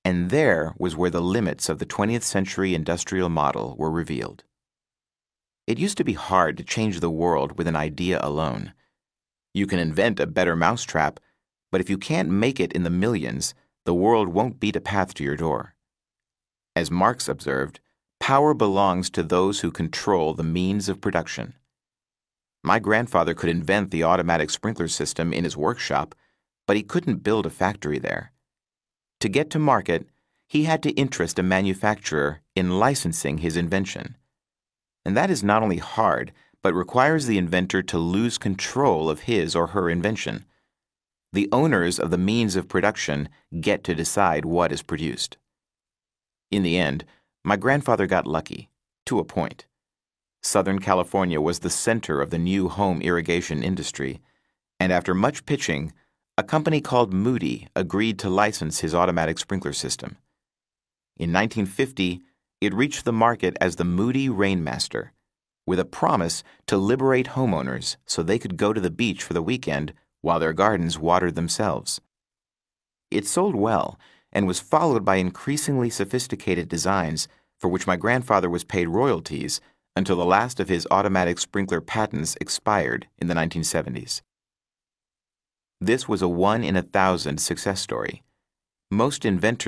And there was where the limits of the 20th century industrial model were revealed. It used to be hard to change the world with an idea alone. You can invent a better mousetrap, but if you can't make it in the millions, the world won't beat a path to your door. As Marx observed, power belongs to those who control the means of production. My grandfather could invent the automatic sprinkler system in his workshop, but he couldn't build a factory there. To get to market, he had to interest a manufacturer in licensing his invention. And that is not only hard, but requires the inventor to lose control of his or her invention. The owners of the means of production get to decide what is produced. In the end, my grandfather got lucky, to a point. Southern California was the center of the new home irrigation industry, and after much pitching, a company called Moody agreed to license his automatic sprinkler system. In 1950, it reached the market as the Moody Rainmaster, with a promise to liberate homeowners so they could go to the beach for the weekend while their gardens watered themselves. It sold well and was followed by increasingly sophisticated designs for which my grandfather was paid royalties until the last of his automatic sprinkler patents expired in the 1970s. This was a 1 in 1,000 success story. Most inventors